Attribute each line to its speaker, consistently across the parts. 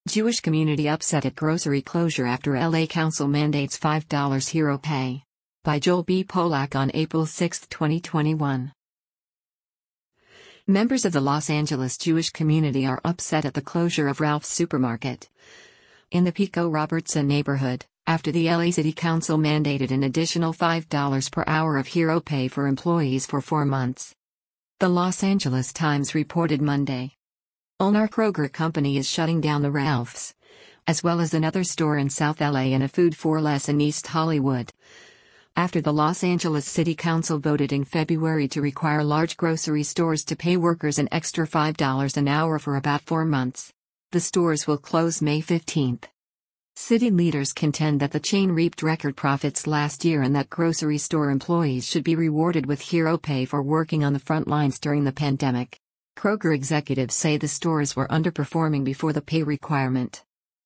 Speaker 1: Jewish community upset at grocery closure after LA Council mandates $5 hero pay. By Joel B. Polak on April 6, 2021. Members of the Los Angeles Jewish community are upset at the closure of Ralph's supermarket in the Pico Robertson neighborhood, after the LA City Council mandated an additional $5 per hour of hero pay for employees for 4 months. The Los Angeles Times reported Monday. Ulnar Kroger Company is shutting down the Ralph's, as well as another store in South LA and a Food 4 Less in East Hollywood, after the Los Angeles City Council voted in February to require large grocery stores to pay workers an extra $5 an hour for about 4 months. The stores will close May 15. City leaders contend that the chain reaped record profits last year and that grocery store employees should be rewarded with hero pay for working on the front lines during the pandemic. Kroger executives say the stores were underperforming before the pay requirement.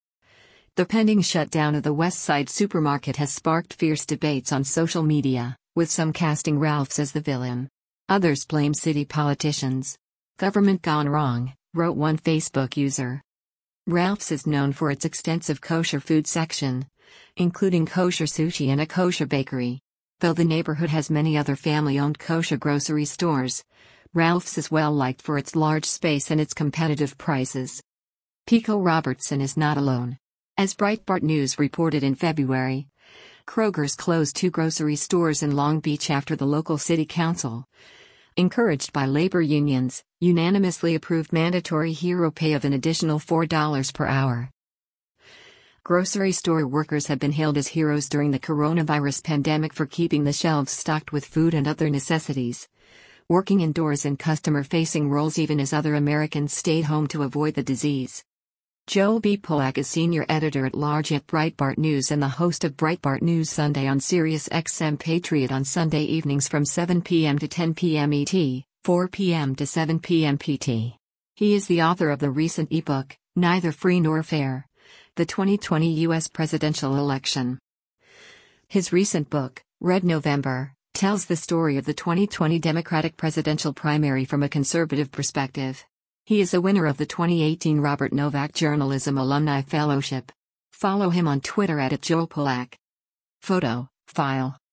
Speaker 1: The pending shutdown of the West Side supermarket has sparked fierce debates on social media, with some casting Ralph's as the villain. Others blame city politicians. "Government gone wrong," wrote one Facebook user. Ralph's is known for its extensive kosher food section, including kosher sushi and a kosher bakery. Though the neighborhood has many other family-owned kosher grocery stores, Ralph's is well liked for its large space and its competitive prices. Pico Robertson is not alone. As Breitbart News reported in February, Kroger's closed 2 grocery stores in Long Beach after the local city council, encouraged by labor unions, unanimously approved mandatory hero pay of an additional $4 per hour. Grocery store workers have been hailed as heroes during the coronavirus pandemic for keeping the shelves stocked with food and other necessities, working indoors in customer-facing roles even as other Americans stayed home to avoid the disease. Joel B. Polak is senior editor-at-large at Breitbart News and the host of Breitbart News Sunday on Sirius XM Patriot on Sunday evenings from 7 p.m. to 10 p.m. ET, 4 p.m. to 7 p.m. PT. He is the author of the recent ebook, Neither Free Nor Fair: The 2020 U.S. Presidential Election. His recent book, Red November, tells the story of the 2020 Democratic presidential primary from a conservative perspective. He is a winner of the 2018 Robert Novak Journalism Alumni Fellowship. Follow him on Twitter @JoelPolak. Photo, file.